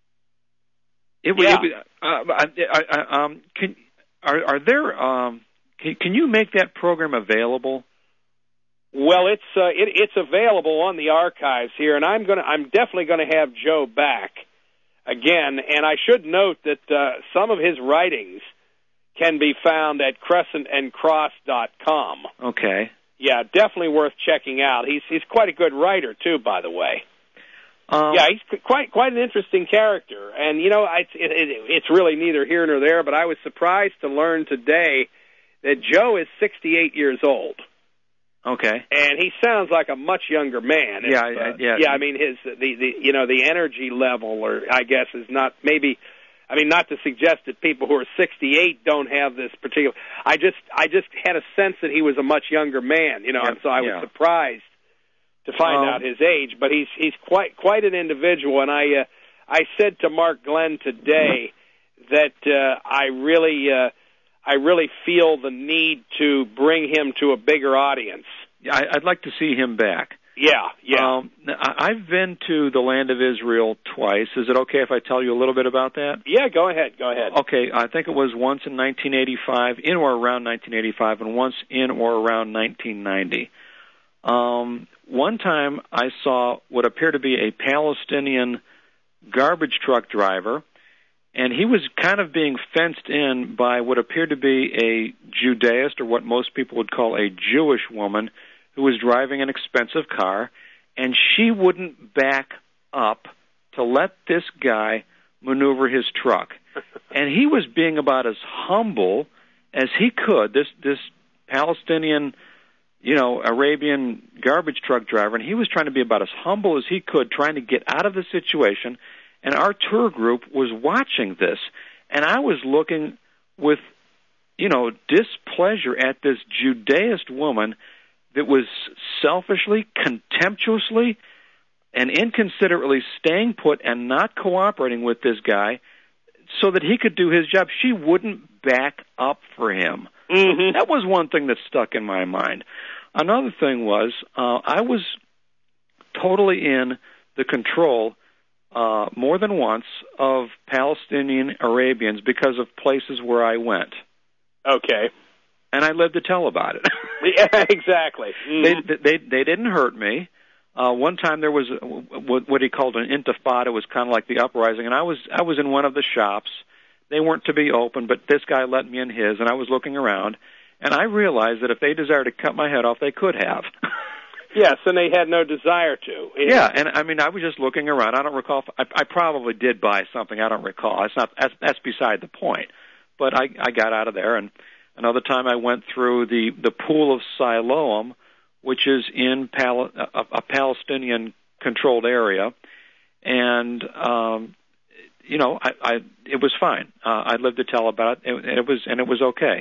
Can you make that program available? Well, it's available on the archives here, and I'm definitely going to have Joe back again. And I should note that some of his writings can be found at crescentandcross.com. Okay. Yeah, definitely worth checking out. He's quite a good writer too, by the way. He's quite an interesting character, and you know, it's really neither here nor there. But I was surprised to learn today that Joe is 68 years old. Okay. And he sounds like a much younger man. Yeah. I mean, the energy level, or I guess, is not maybe. I mean, not to suggest that people who are 68 don't have this particular. I just had a sense that he was a much younger man, you know, and so I was surprised to find out his age. But he's quite an individual, and I said to Mark Glenn today that I really feel the need to bring him to a bigger audience. I'd like to see him back. Yeah. I've been to the land of Israel twice. Is it okay if I tell you a little bit about that? Yeah, go ahead. Okay, I think it was once in 1985, in or around 1985, and once in or around 1990. One time I saw what appeared to be a Palestinian garbage truck driver, and he was kind of being fenced in by what appeared to be a Judaist, or what most people would call a Jewish woman, who was driving an expensive car, and she wouldn't back up to let this guy maneuver his truck. And he was being about as humble as he could, this Palestinian, Arabian garbage truck driver, and he was trying to be about as humble as he could, trying to get out of the situation. And our tour group was watching this, and I was looking with, displeasure at this Judaist woman that was selfishly, contemptuously, and inconsiderately staying put and not cooperating with this guy so that he could do his job. She wouldn't back up for him. Mm-hmm. That was one thing that stuck in my mind. Another thing was I was totally in the control more than once of Palestinian Arabians because of places where I went. Okay. And I lived to tell about it. Yeah, exactly. Mm-hmm. They didn't hurt me. One time there was what he called an intifada. It was kind of like the uprising, and I was in one of the shops. They weren't to be open, but this guy let me in his, and I was looking around, and I realized that if they desired to cut my head off, they could have. Yes, and they had no desire to. Yeah, and I mean, I was just looking around. I don't recall. I probably did buy something. I don't recall. That's beside the point. But I got out of there, and another time I went through the Pool of Siloam, which is in a Palestinian-controlled area, and it was fine. I lived to tell about it, and it was okay.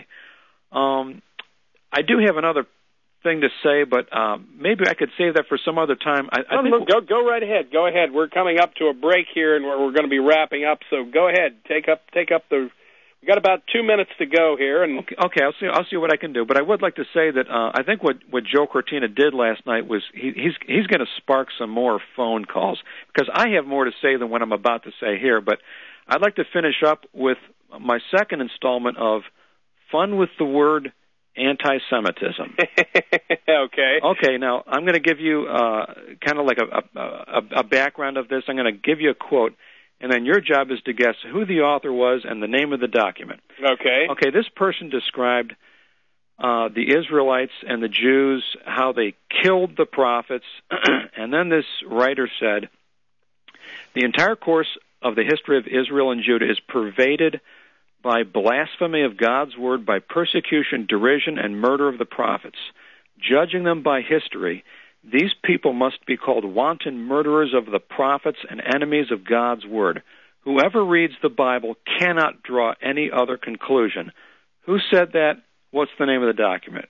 I do have another thing to say, but maybe I could save that for some other time. Go right ahead. Go ahead. We're coming up to a break here, and we're going to be wrapping up. So go ahead. Take up the. We've got about 2 minutes to go here, and okay. I'll see what I can do. But I would like to say that I think what Joe Cortina did last night was he's going to spark some more phone calls, because I have more to say than what I'm about to say here. But I'd like to finish up with my second installment of Fun with the Word Anti-Semitism. Okay, now I'm going to give you kind of like a background of this. I'm going to give you a quote, and then your job is to guess who the author was and the name of the document. Okay, this person described the Israelites and the Jews, how they killed the prophets, and then this writer said, the entire course of the history of Israel and Judah is pervaded by blasphemy of God's word, by persecution, derision, and murder of the prophets. Judging them by history, these people must be called wanton murderers of the prophets and enemies of God's word. Whoever reads the Bible cannot draw any other conclusion. Who said that? What's the name of the document?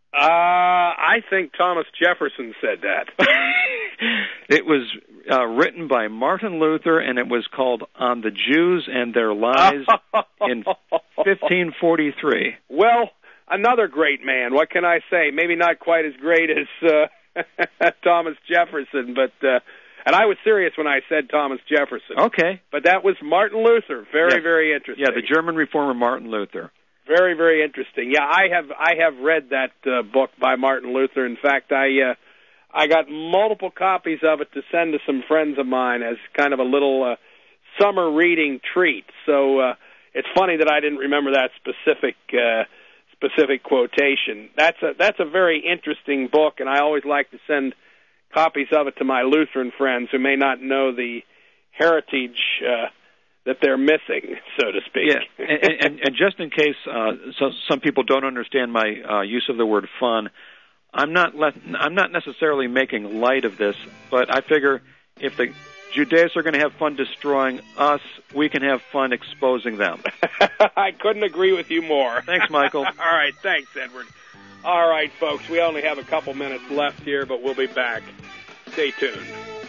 I think Thomas Jefferson said that. It was written by Martin Luther, and it was called On the Jews and Their Lies in 1543. Well, another great man. What can I say? Maybe not quite as great as Thomas Jefferson, but and I was serious when I said Thomas Jefferson. Okay. But that was Martin Luther. Very interesting. Yeah, the German reformer Martin Luther. Very, very interesting. Yeah, I have read that book by Martin Luther. In fact, I got multiple copies of it to send to some friends of mine as kind of a little summer reading treat. So it's funny that I didn't remember that specific quotation. That's a very interesting book, and I always like to send copies of it to my Lutheran friends who may not know the heritage that they're missing, so to speak. Yeah, and just in case some people don't understand my use of the word fun, I'm not necessarily making light of this, but I figure if the Judaists are going to have fun destroying us, we can have fun exposing them. I couldn't agree with you more. Thanks, Michael. All right, thanks, Edward. All right, folks, we only have a couple minutes left here, but we'll be back. Stay tuned.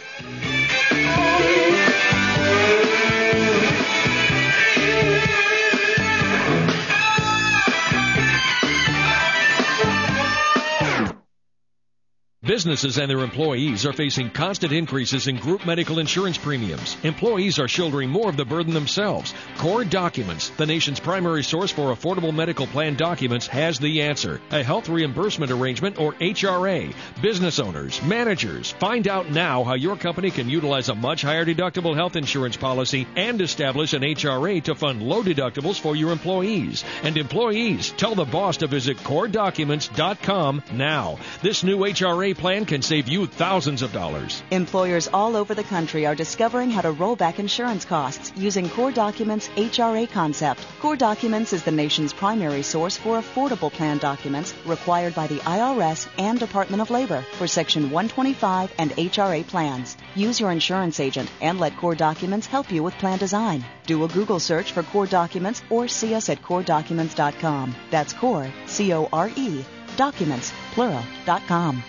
Businesses and their employees are facing constant increases in group medical insurance premiums. Employees are shouldering more of the burden themselves. Core Documents, the nation's primary source for affordable medical plan documents, has the answer. A health reimbursement arrangement, or HRA. Business owners, managers, find out now how your company can utilize a much higher deductible health insurance policy and establish an HRA to fund low deductibles for your employees. And employees, tell the boss to visit CoreDocuments.com now. This new HRA plan can save you thousands of dollars. Employers all over the country are discovering how to roll back insurance costs using Core Documents' HRA concept. Core Documents is the nation's primary source for affordable plan documents required by the IRS and Department of Labor for Section 125 and HRA plans. Use your insurance agent and let Core Documents help you with plan design. Do a Google search for Core Documents or see us at CoreDocuments.com. That's Core, C-O-R-E, Documents, plural.com.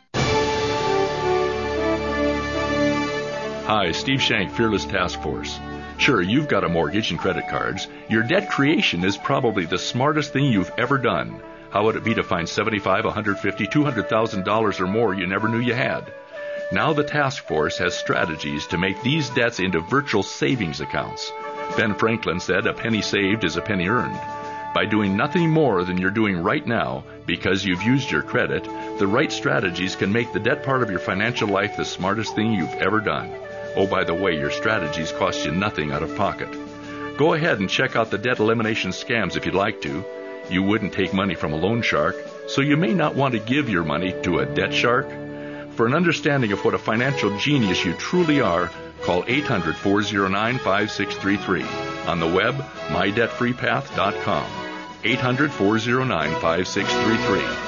Hi, Steve Shank, Fearless Task Force. Sure, you've got a mortgage and credit cards. Your debt creation is probably the smartest thing you've ever done. How would it be to find $75,000, $150,000, $200,000 or more you never knew you had? Now the task force has strategies to make these debts into virtual savings accounts. Ben Franklin said, "A penny saved is a penny earned." By doing nothing more than you're doing right now, because you've used your credit, the right strategies can make the debt part of your financial life the smartest thing you've ever done. Oh, by the way, your strategies cost you nothing out of pocket. Go ahead and check out the debt elimination scams if you'd like to. You wouldn't take money from a loan shark, so you may not want to give your money to a debt shark. For an understanding of what a financial genius you truly are, call 800-409-5633. On the web, mydebtfreepath.com. 800-409-5633.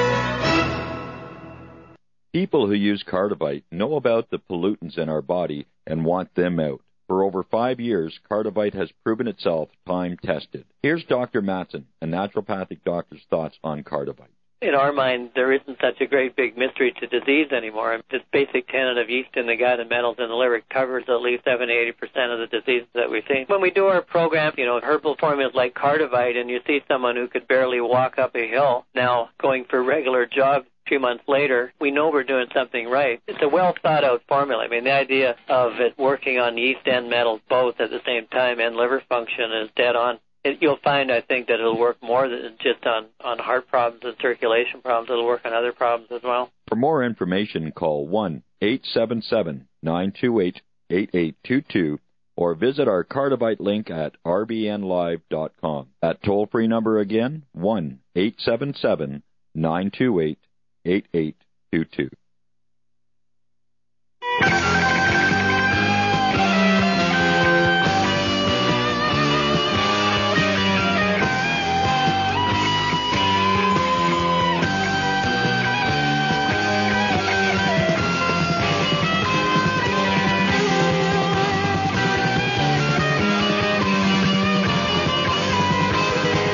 People who use Cardivite know about the pollutants in our body and want them out. For over 5 years, Cardivite has proven itself time-tested. Here's Dr. Matson, a naturopathic doctor's thoughts on Cardivite. In our mind, there isn't such a great big mystery to disease anymore. This basic tenet of yeast in the gut and metals in the liver covers at least 70-80% of the diseases that we see. When we do our program, herbal formulas like Cardivite, and you see someone who could barely walk up a hill now going for regular jogs, 2 months later, we know we're doing something right. It's a well-thought-out formula. I mean, the idea of it working on yeast and metals both at the same time and liver function is dead on. You'll find, I think, that it'll work more than just on heart problems and circulation problems. It'll work on other problems as well. For more information, call 1-877-928-8822 or visit our Cardivite link at rbnlive.com. That toll-free number again, 1-877-928-8822.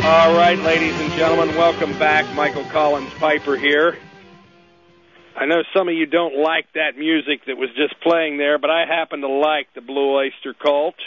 All right, ladies and gentlemen, welcome back. Michael Collins Piper here. I know some of you don't like that music that was just playing there, but I happen to like the Blue Oyster Cult.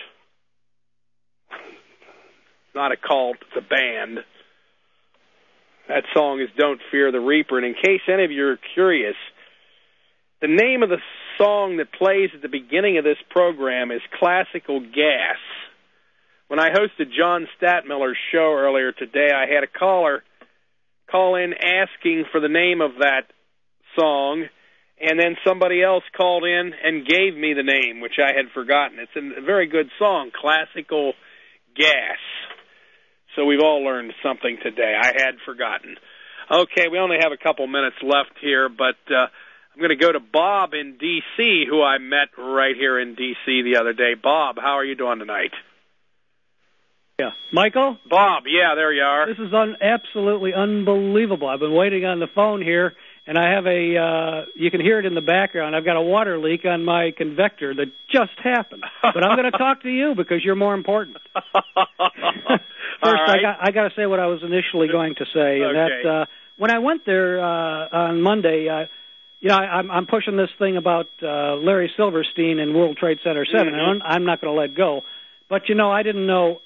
Not a cult, it's a band. That song is Don't Fear the Reaper. And in case any of you are curious, the name of the song that plays at the beginning of this program is Classical Gas. When I hosted John Statmiller's show earlier today, I had a caller call in asking for the name of that song, and then somebody else called in and gave me the name, which I had forgotten. It's a very good song, Classical Gas. So we've all learned something today. I had forgotten. Okay, we only have a couple minutes left here, but I'm going to go to Bob in D.C., who I met right here in D.C. the other day. Bob, how are you doing tonight? Yeah. Michael? Bob, yeah, there you are. This is absolutely unbelievable. I've been waiting on the phone here, and I have you can hear it in the background, I've got a water leak on my convector that just happened. But I'm going to talk to you because you're more important. First, right. I got to say what I was initially going to say, and that when I went there on Monday, I'm pushing this thing about Larry Silverstein and World Trade Center 7, and I'm not going to let go. But, I didn't know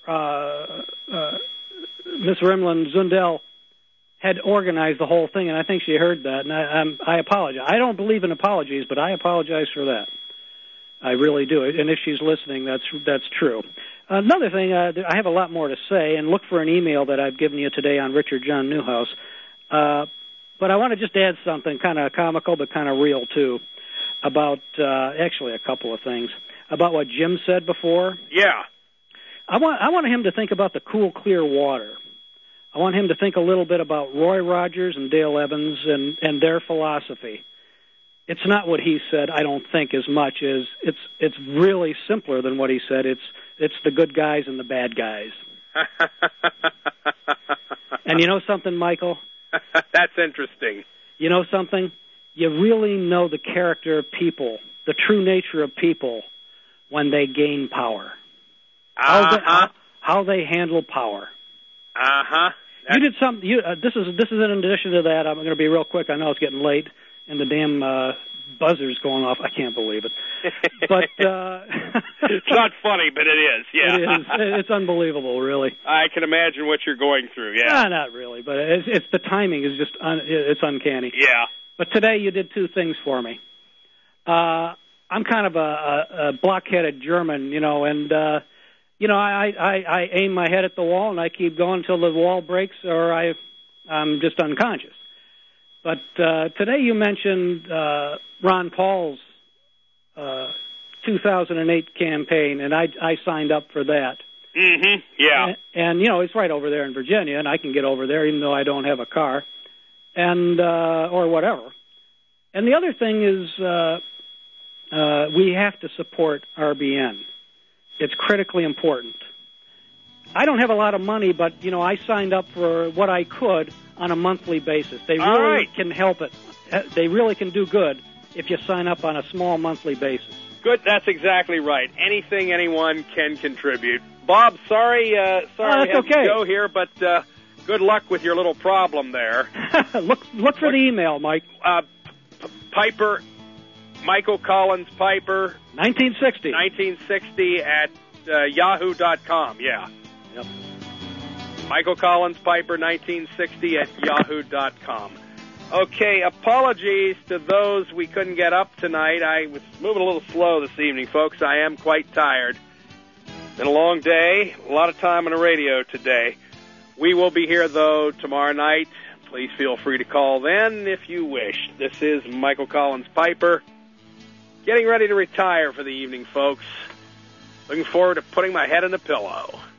Miss Rimland Zundel had organized the whole thing, and I think she heard that, and I apologize. I don't believe in apologies, but I apologize for that. I really do. And if she's listening, that's true. Another thing, I have a lot more to say, and look for an email that I've given you today on Richard John Newhouse. But I want to just add something kind of comical but kind of real, too, about actually a couple of things. About what Jim said before. Yeah. I want him to think about the cool, clear water. I want him to think a little bit about Roy Rogers and Dale Evans and their philosophy. It's not what he said, I don't think, as much as it's really simpler than what he said. It's the good guys and the bad guys. And you know something, Michael? That's interesting. You know something? You really know the character of people, the true nature of people, when they gain power. How they handle power. You did something. This is in addition to that. I'm going to be real quick. I know it's getting late, and the damn buzzer's going off. I can't believe it. But it's not funny, but it is. Yeah, it is. It's unbelievable, really. I can imagine what you're going through. Yeah, not really, but it's the timing is just it's uncanny. Yeah. But today you did two things for me. I'm kind of a block-headed German, and I aim my head at the wall and I keep going until the wall breaks or I'm just unconscious. But today you mentioned Ron Paul's 2008 campaign, and I signed up for that. Mm-hmm. Yeah. And it's right over there in Virginia, and I can get over there even though I don't have a car, and or whatever. And the other thing is we have to support RBN. It's critically important. I don't have a lot of money, but, I signed up for what I could on a monthly basis. They really can help it. They really can do good if you sign up on a small monthly basis. Good. That's exactly right. Anything anyone can contribute. Bob, sorry I have to go here, but good luck with your little problem there. Look for the email, Mike. Piper, Michael Collins Piper. 1960 at yahoo.com, yeah. Yep. Michael Collins Piper, 1960 at yahoo.com. Okay, apologies to those we couldn't get up tonight. I was moving a little slow this evening, folks. I am quite tired. Been a long day, a lot of time on the radio today. We will be here, though, tomorrow night. Please feel free to call then if you wish. This is Michael Collins Piper. Getting ready to retire for the evening, folks. Looking forward to putting my head in the pillow.